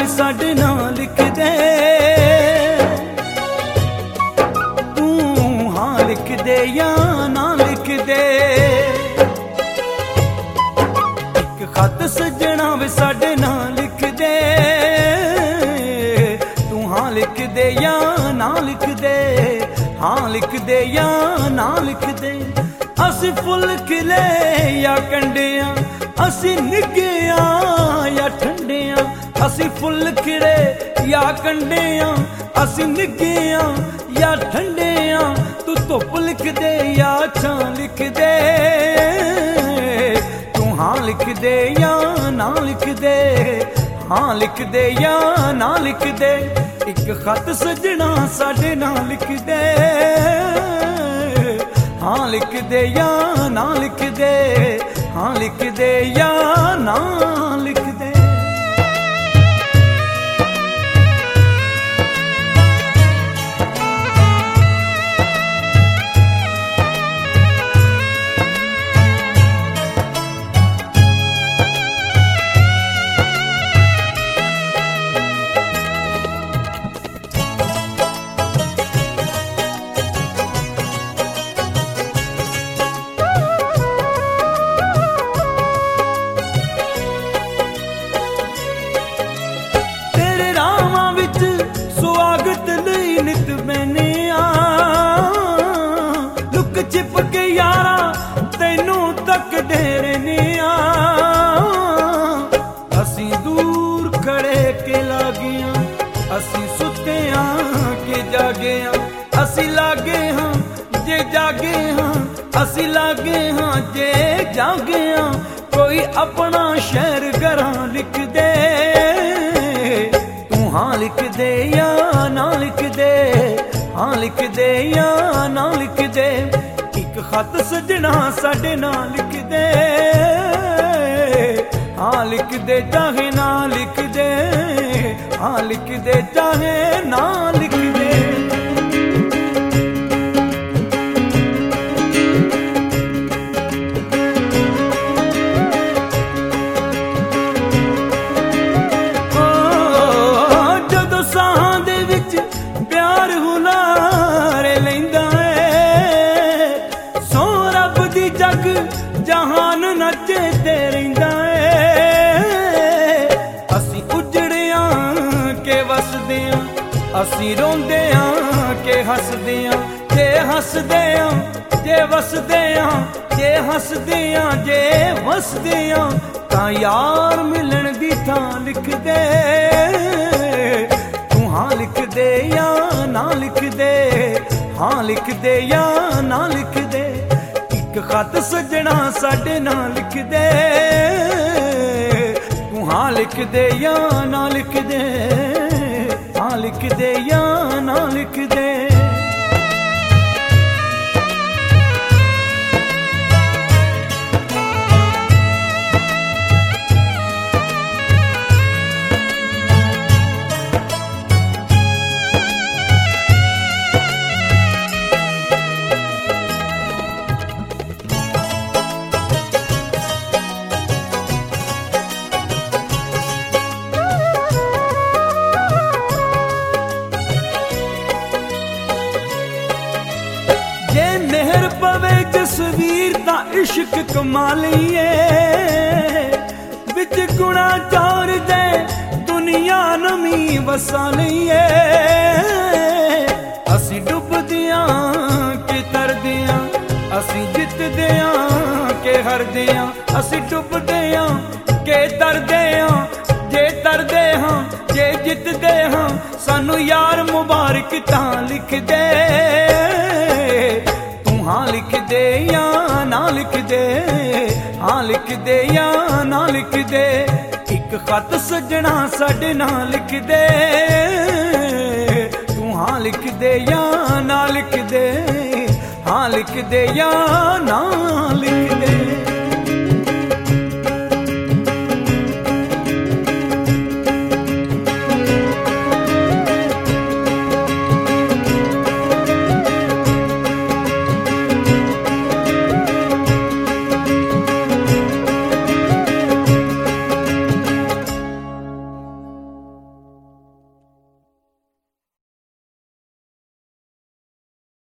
वे साडे नाल लिख दे, तू हाँ लिख दे या ना लिख दे। एक खत सजना वे साडे नाल लिख दे, तू हाँ लिख दे या ना लिख दे, हाँ लिख दे या ना लिख दे। असी फुल खिले या कंडिया, असी निगिया या ठंडिया, असी फुल खिले या कंडिया, असी निगिया या ठंडिया। तू धुप लिख दे या छां लिख दे, तू हाँ लिख दे या ना लिख दे, हाँ लिख दे या ना लिख दे। एक खत सजना साडे नाल लिख दे, हाँ लिख दे या ना लिख दे, हाँ लिख दे या ना लिख दे। नित मैंने लुक छिप के यारा तैनू तक डेरे ने असी दूर खड़े के लागिया, असी सुते हाँ के जागे हाँ, असी लागे हाँ जे जागे हाँ, असी लागे हाँ जे जागे हाँ। कोई अपना शहर घरां लिख दे, तू हाँ लिख दे या ना लिख दे, हाँ लिख दे या ना लिख दे। एक खत सजना साडे नाल लिख दे, हाँ लिख दे चाहे ना लिख दे, हाँ लिख दे चाहे ना लिख दे। जग जहान नचे ते रहिंदा है, असी उजड़िया के वसदिया, असी रोंदिया के हसदिया। जे हसदिया जे वसदिया, जे हसदिया जे वसदिया। तां यार मिलन दी थां लिख दे, तू हाँ लिख दे या ना लिख दे, हाँ लिख दे या ना लिख दे। एक खत सजना साडे नाल लिख दे, तू हाँ लिख दे या ना लिख दे, हाँ लिख दे या ना लिख दे। पवे जसवीर दा इश्क कमालिए, बिच गुणा चौर दे दुनिया नमी वसा लिए। असी डुबदियां के तरदियां, असी जितदियां के हरदियां। असी डुबदियां के तरदियां, जे तरदे हां जे जितदे हां। सानू यार मुबारक तां लिख दे, हाँ लिख दे या ना लिख दे, हाँ लिख दे या ना लिख दे। एक खत सजना साडे नाल लिख दे, तू हाँ लिख दे या ना लिख दे, हाँ लिख दे या ना लिख दे।